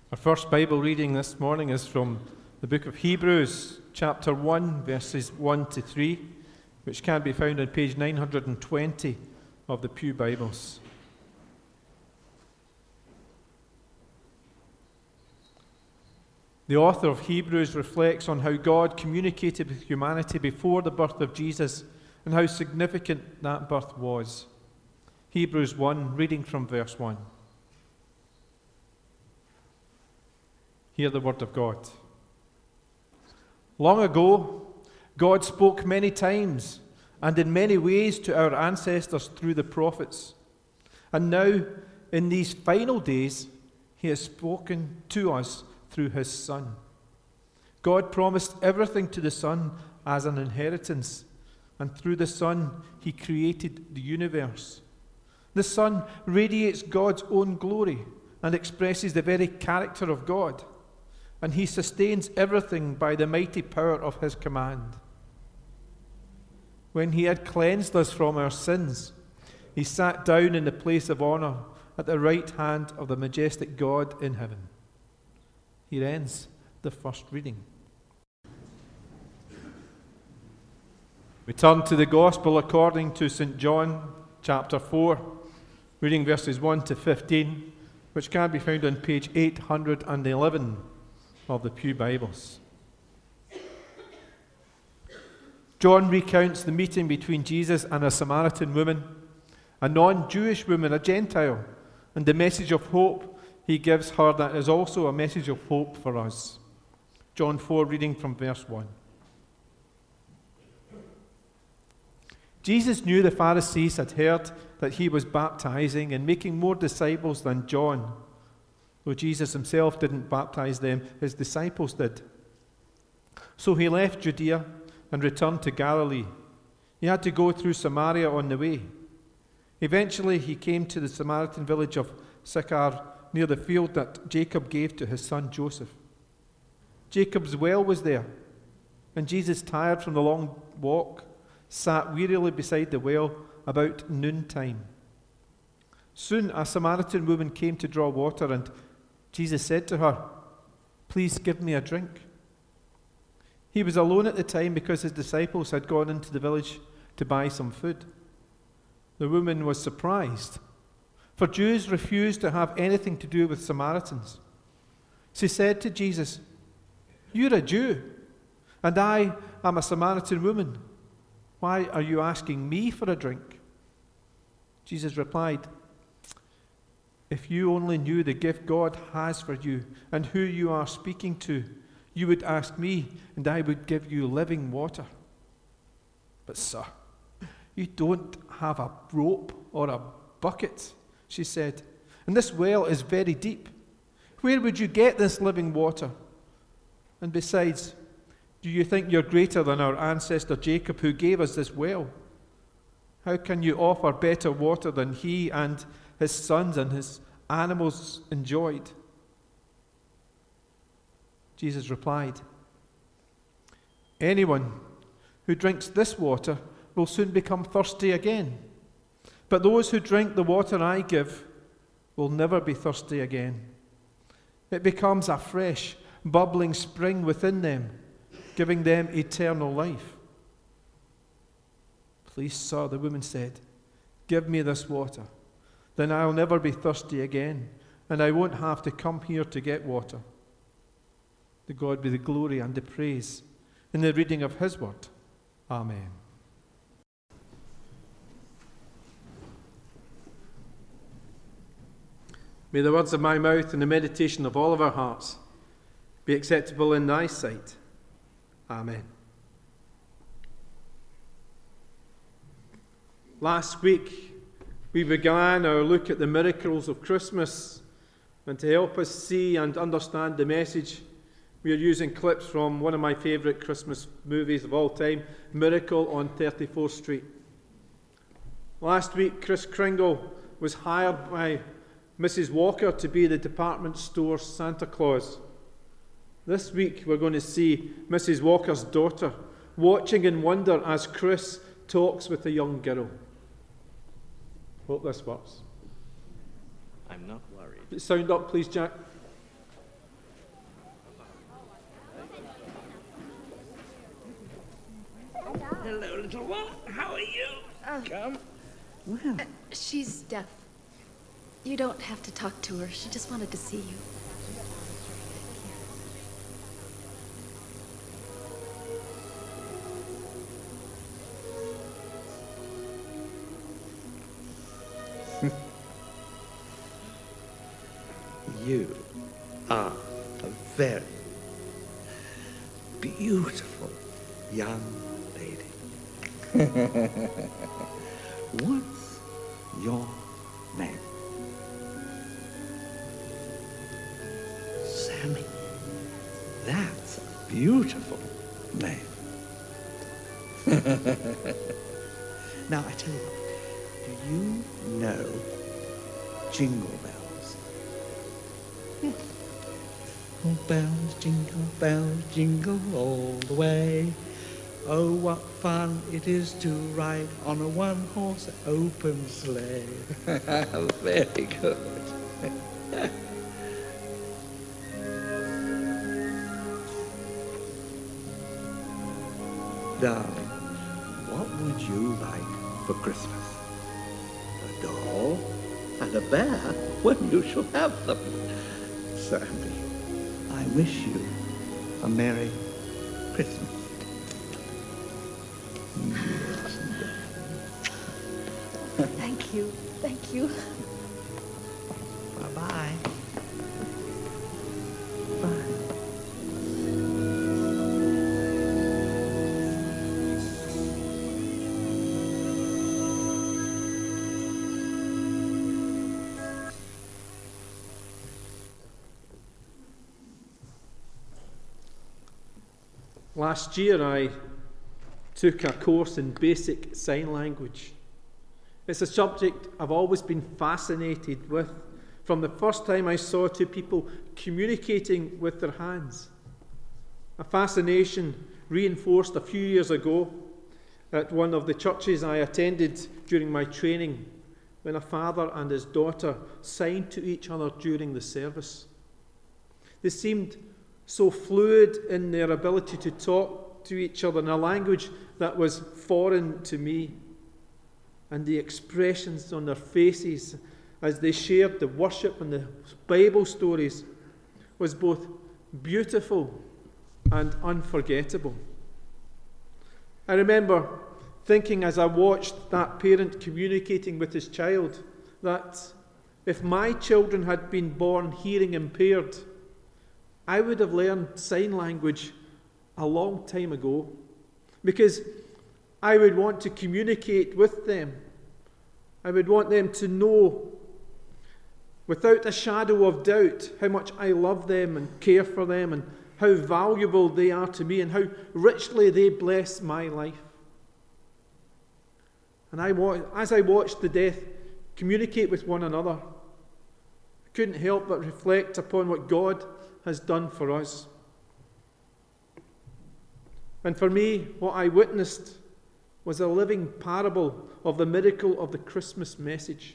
Our first Bible reading this morning is from the book of Hebrews, chapter 1, verses 1 to 3, which can be found on page 920 of the Pew Bibles. The author of Hebrews reflects on how God communicated with humanity before the birth of Jesus and how significant that birth was. Hebrews 1, reading from verse 1. Hear the word of God. Long ago, God spoke many times and in many ways to our ancestors through the prophets. And now, in these final days, He has spoken to us through His Son. God promised everything to the Son as an inheritance, and through the Son, He created the universe. The Son radiates God's own glory and expresses the very character of God. And He sustains everything by the mighty power of His command. When He had cleansed us from our sins, He sat down in the place of honor at the right hand of the majestic God in heaven. Here ends the first reading. We turn to the Gospel according to St. John, chapter 4, reading verses 1 to 15, which can be found on page 811 of the Pew Bibles. John recounts the meeting between Jesus and a Samaritan woman, a non-Jewish woman, a Gentile, and the message of hope he gives her that is also a message of hope for us. John 4, reading from verse 1. Jesus knew the Pharisees had heard that he was baptizing and making more disciples than John. Though Jesus himself didn't baptize them, his disciples did. So he left Judea and returned to Galilee. He had to go through Samaria on the way. Eventually he came to the Samaritan village of Sychar, near the field that Jacob gave to his son Joseph. Jacob's well was there, and Jesus, tired from the long walk, sat wearily beside the well about noontime. Soon a Samaritan woman came to draw water, and Jesus said to her, "Please give me a drink." He was alone at the time because his disciples had gone into the village to buy some food. The woman was surprised, for Jews refused to have anything to do with Samaritans. She said to Jesus, "You're a Jew, and I am a Samaritan woman. Why are you asking me for a drink?" Jesus replied, "If you only knew the gift God has for you and who you are speaking to, you would ask me, and I would give you living water. But sir, you don't have a rope or a bucket," she said, "and this well is very deep. Where would you get this living water? And besides, do you think you're greater than our ancestor Jacob, who gave us this well? How can you offer better water than he and his sons and his animals enjoyed?" Jesus replied, "Anyone who drinks this water will soon become thirsty again. But those who drink the water I give will never be thirsty again. It becomes a fresh, bubbling spring within them, giving them eternal life." "Please, sir," the woman said, "give me this water. Then I'll never be thirsty again, and I won't have to come here to get water." To God be the glory and the praise in the reading of His word. Amen. May the words of my mouth and the meditation of all of our hearts be acceptable in Thy sight. Amen. Last week, we began our look at the miracles of Christmas, and to help us see and understand the message, we are using clips from one of my favourite Christmas movies of all time, Miracle on 34th Street. Last week, Kris Kringle was hired by Mrs. Walker to be the department store Santa Claus. This week, we're going to see Mrs. Walker's daughter watching in wonder as Kris talks with a young girl. Hope this works. I'm not worried. Sound up, please, Jack. Come. Well. She's deaf. You don't have to talk to her. She just wanted to see you. You are a very beautiful young lady. What's your name? Sammy. That's a beautiful name. Now, I tell you what, do you know Jingle Bells? Bells, jingle all the way. Oh, what fun it is to ride on a one-horse open sleigh. Very good. Darling, what would you like for Christmas? A doll and a bear when you shall have them. Sandy, I wish you a Merry Christmas. Thank you. Thank you. Bye-bye. Bye. Last year I took a course in basic sign language. It's a subject I've always been fascinated with from the first time I saw two people communicating with their hands. A fascination reinforced a few years ago at one of the churches I attended during my training when a father and his daughter signed to each other during the service. They seemed so fluid in their ability to talk to each other in a language that was foreign to me. And the expressions on their faces as they shared the worship and the Bible stories was both beautiful and unforgettable. I remember thinking as I watched that parent communicating with his child that if my children had been born hearing impaired, I would have learned sign language a long time ago, because I would want to communicate with them. I would want them to know without a shadow of doubt how much I love them and care for them and how valuable they are to me and how richly they bless my life. And as I watched the deaf communicate with one another, I couldn't help but reflect upon what God has done for us. And for me, what I witnessed was a living parable of the miracle of the Christmas message.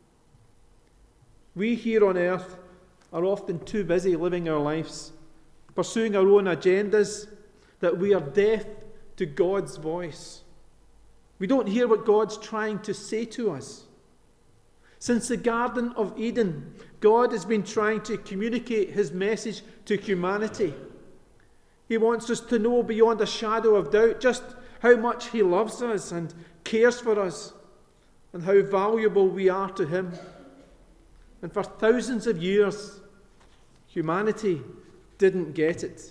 We here on earth are often too busy living our lives, pursuing our own agendas, that we are deaf to God's voice. We don't hear what God's trying to say to us. Since the Garden of Eden, God has been trying to communicate his message to humanity. He wants us to know beyond a shadow of doubt just how much he loves us and cares for us and how valuable we are to him. And for thousands of years, humanity didn't get it.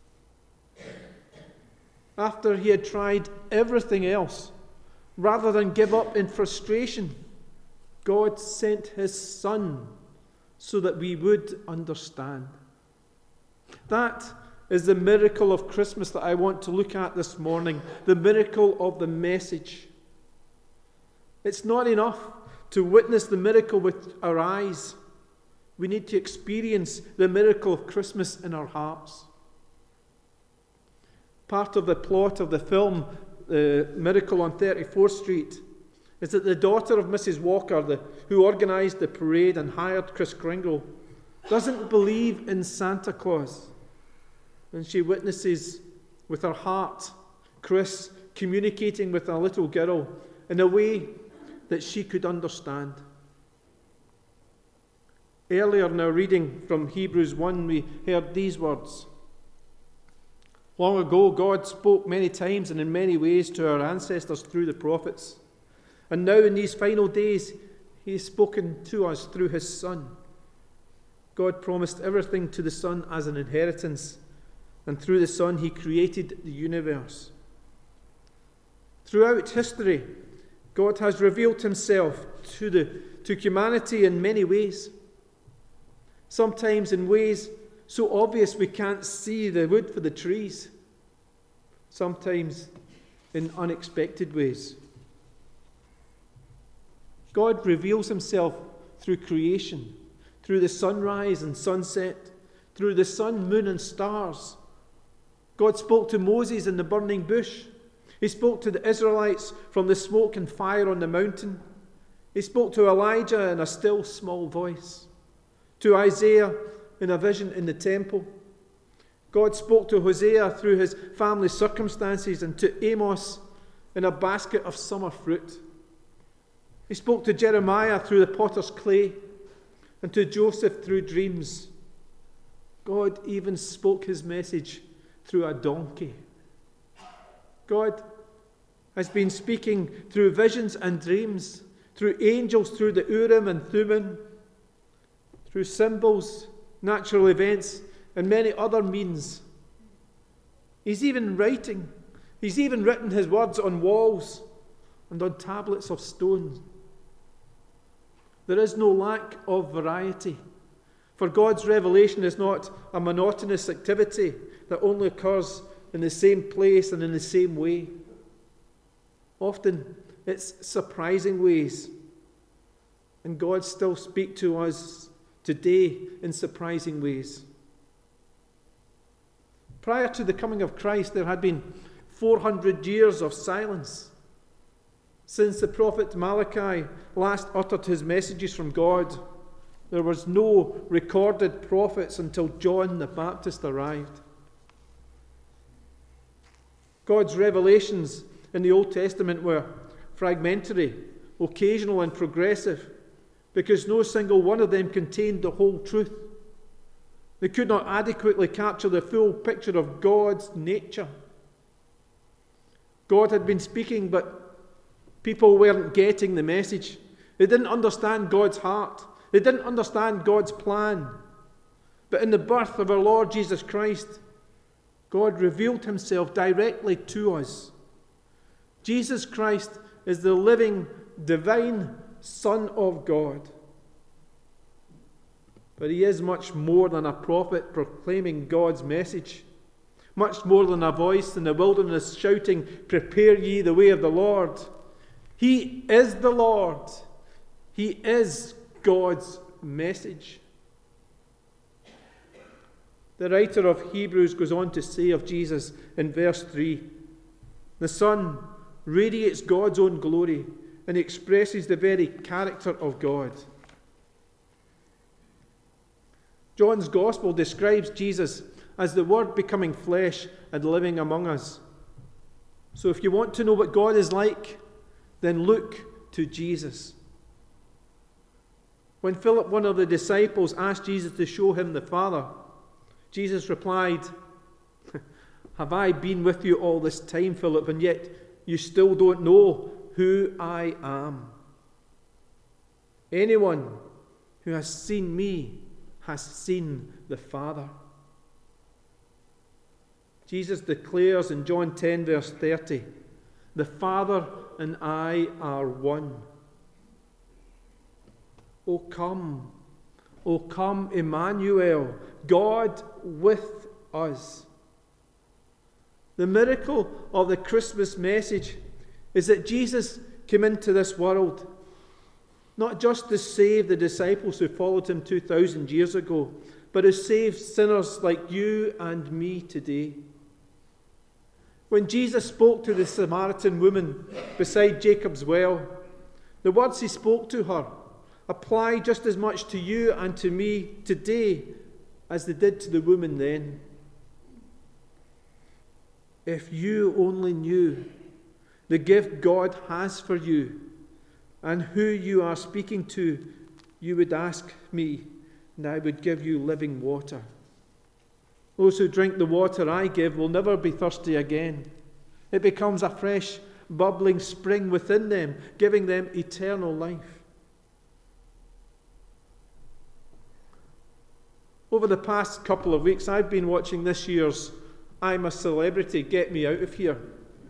After he had tried everything else, rather than give up in frustration, God sent his Son so that we would understand. That is the miracle of Christmas that I want to look at this morning, the miracle of the message. It's not enough to witness the miracle with our eyes. We need to experience the miracle of Christmas in our hearts. Part of the plot of the film, The Miracle on 34th Street, is that the daughter of Mrs. Walker, who organised the parade and hired Kris Kringle, doesn't believe in Santa Claus. And she witnesses with her heart Kris communicating with a little girl in a way that she could understand. Earlier in our reading from Hebrews 1, we heard these words. Long ago, God spoke many times and in many ways to our ancestors through the prophets. And now in these final days, he has spoken to us through his Son. God promised everything to the Son as an inheritance, and through the Son he created the universe. Throughout history, God has revealed himself to humanity in many ways. Sometimes in ways so obvious we can't see the wood for the trees. Sometimes in unexpected ways. God reveals himself through creation, through the sunrise and sunset, through the sun, moon, and stars. God spoke to Moses in the burning bush. He spoke to the Israelites from the smoke and fire on the mountain. He spoke to Elijah in a still small voice, to Isaiah in a vision in the temple. God spoke to Hosea through his family circumstances and to Amos in a basket of summer fruit. He spoke to Jeremiah through the potter's clay and to Joseph through dreams. God even spoke his message through a donkey. God has been speaking through visions and dreams, through angels, through the Urim and Thummim, through symbols, natural events, and many other means. He's even writing. He's even written his words on walls and on tablets of stone. There is no lack of variety, for God's revelation is not a monotonous activity that only occurs in the same place and in the same way. Often it's surprising ways, and God still speaks to us today in surprising ways. Prior to the coming of Christ, there had been 400 years of silence since the prophet Malachi last uttered his messages from God. There was no recorded prophets until John the Baptist arrived. God's revelations in the Old Testament were fragmentary, occasional, and progressive, because no single one of them contained the whole truth. They could not adequately capture the full picture of God's nature. God had been speaking, but people weren't getting the message. They didn't understand God's heart. They didn't understand God's plan. But in the birth of our Lord Jesus Christ, God revealed himself directly to us. Jesus Christ is the living, divine Son of God. But he is much more than a prophet proclaiming God's message, much more than a voice in the wilderness shouting, "Prepare ye the way of the Lord." He is the Lord. He is God's message. The writer of Hebrews goes on to say of Jesus in verse 3, "The Son radiates God's own glory and expresses the very character of God." John's Gospel describes Jesus as the Word becoming flesh and living among us. So if you want to know what God is like, then look to Jesus. When Philip, one of the disciples, asked Jesus to show him the Father, Jesus replied, "Have I been with you all this time, Philip, and yet you still don't know who I am? Anyone who has seen me has seen the Father." Jesus declares in John 10, verse 30, "The Father and I are one." O come, Emmanuel, God with us. The miracle of the Christmas message is that Jesus came into this world not just to save the disciples who followed him 2,000 years ago, but to save sinners like you and me today. When Jesus spoke to the Samaritan woman beside Jacob's well, the words he spoke to her apply just as much to you and to me today as they did to the woman then. If you only knew the gift God has for you, and who you are speaking to, you would ask me, and I would give you living water. Those who drink the water I give will never be thirsty again. It becomes a fresh, bubbling spring within them, giving them eternal life. Over the past couple of weeks, I've been watching this year's I'm a Celebrity, Get Me Out of Here.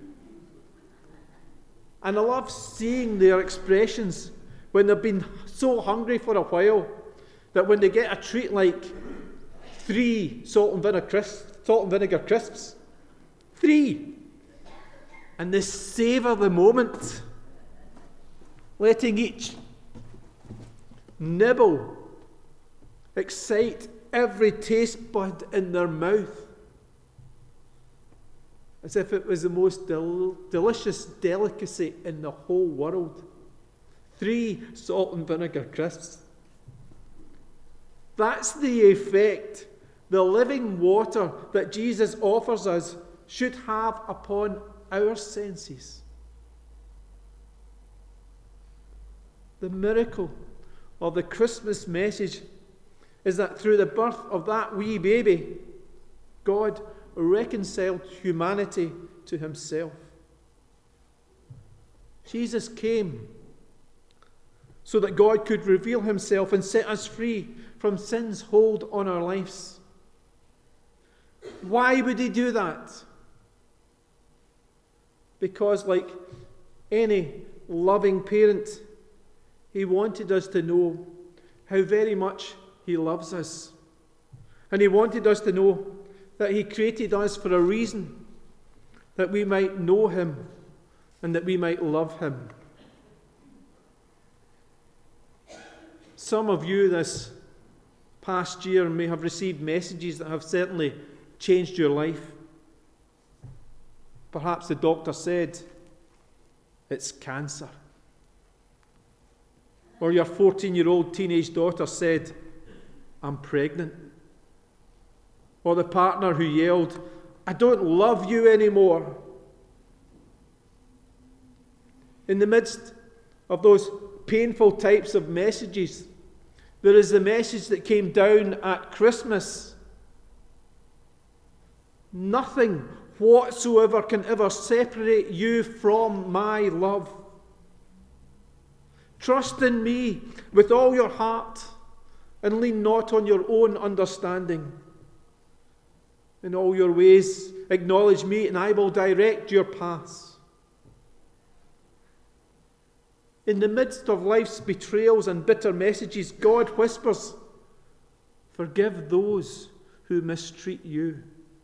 And I love seeing their expressions when they've been so hungry for a while that when they get a treat like 3 salt and vinegar crisps, 3, and they savour the moment, letting each nibble excite every taste bud in their mouth, as if it was the most delicious delicacy in the whole world. 3 salt and vinegar crisps. That's the effect the living water that Jesus offers us should have upon our senses. The miracle of the Christmas message is that through the birth of that wee baby, God reconciled humanity to himself. Jesus came so that God could reveal himself and set us free from sin's hold on our lives. Why would he do that? Because, like any loving parent, he wanted us to know how very much he loves us. And he wanted us to know that he created us for a reason, that we might know him and that we might love him. Some of you this past year may have received messages that have certainly changed your life. Perhaps the doctor said, it's cancer. Or your 14-year-old teenage daughter said, I'm pregnant. Or the partner who yelled, I don't love you anymore. In the midst of those painful types of messages, there is the message that came down at Christmas. Nothing whatsoever can ever separate you from my love. Trust in me with all your heart and lean not on your own understanding. In all your ways acknowledge me and I will direct your paths. In the midst of life's betrayals and bitter messages, God whispers, forgive those who mistreat you.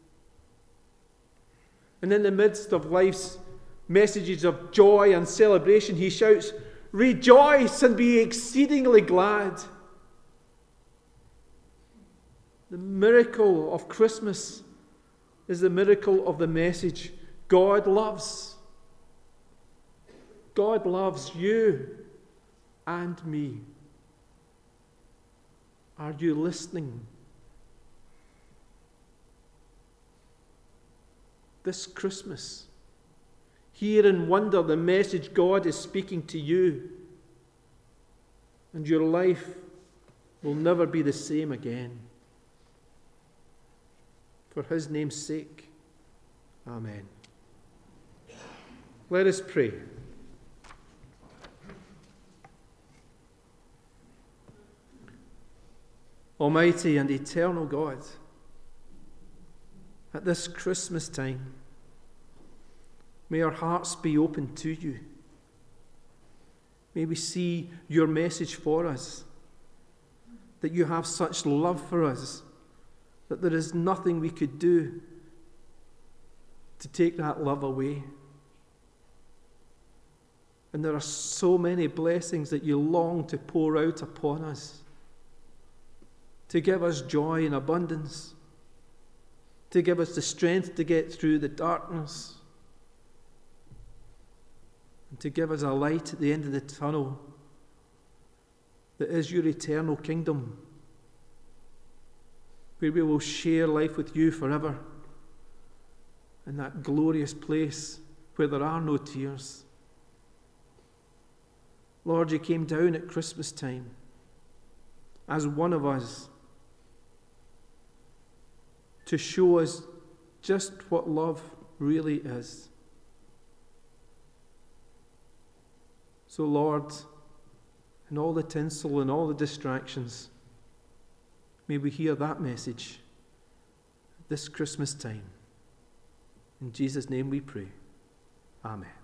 And in the midst of life's messages of joy and celebration, he shouts, rejoice and be exceedingly glad. The miracle of Christmas is the miracle of the message. God loves. God loves you and me. Are you listening? This Christmas, hear and wonder the message God is speaking to you, and your life will never be the same again. For his name's sake, amen. Let us pray. Almighty and eternal God, at this Christmas time, may our hearts be open to you. May we see your message for us, that you have such love for us, that there is nothing we could do to take that love away. And there are so many blessings that you long to pour out upon us, to give us joy in abundance, to give us the strength to get through the darkness, and to give us a light at the end of the tunnel that is your eternal kingdom, where we will share life with you forever in that glorious place where there are no tears. Lord, you came down at Christmas time as one of us to show us just what love really is. So, Lord, in all the tinsel and all the distractions, may we hear that message this Christmas time. In Jesus' name we pray. Amen.